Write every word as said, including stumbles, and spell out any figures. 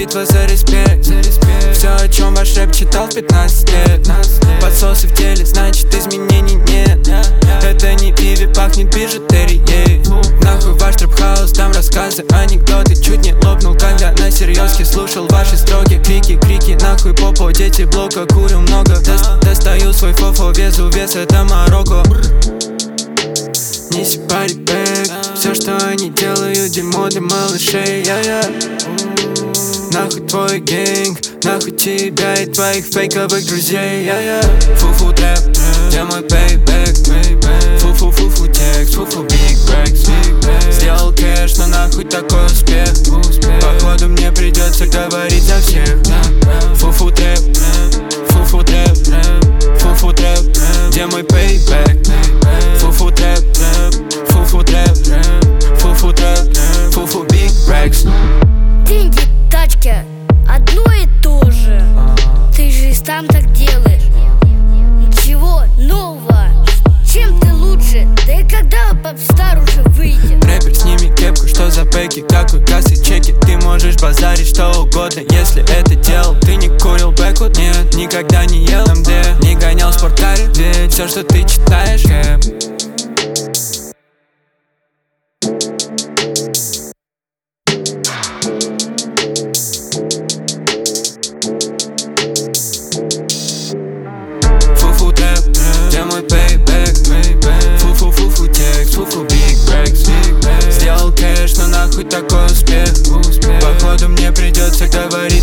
битва за респект. Все, о чем ваш рэп читал в пятнадцать лет. Подсосы в теле, значит изменений нет. Это не пиви, пахнет бижутерией. Нахуй ваш трэп-хаус, там рассказы, анекдоты. Чуть не лопнул, когда на серьезке слушал ваши строки. Крики, крики, нахуй попо, дети блока, курю много. Достаю свой фофо, везу вес, это Марокко. Неси парибэк, все, что они делают, дерьмо для малышей. Я-я. Нахуй твой гэнг, нахуй тебя и твоих фейковых друзей. Я-я. Фу-фу трэп, где мой пейбэк? Фу-фу-фу-фу текст, фу-фу биг брэкс. Сделал кэш, но нахуй такой успех. Походу мне придется говорить за всех. Фу-фу трэп, фу-фу трэп, фу-фу трэп, где мой пейбэк? Фу-фу трэп, фу-фу трэп, фу-фу трэп, фу-фу биг брэкс. Деньги, тачки, одно и то же. Ты же и сам так делаешь. Ничего нового. Чем ты лучше? Да и когда попстар уже выйдет? Рэпер, сними кепку, что за пэки? Какой кассы чеки? Ты можешь базарить что угодно, если это делал. Ты не курил бэквуд? Нет, никогда не ел эм дэ. Не гонял в спорткаре, ведь все, что ты читаешь, кэп. Фу-фу трэп, где мой пейбэк? Фу-фу-фу-фу текст, фу-фу биг брэкс. Сделал кэш, но нахуй такой успех. Походу мне придется говорить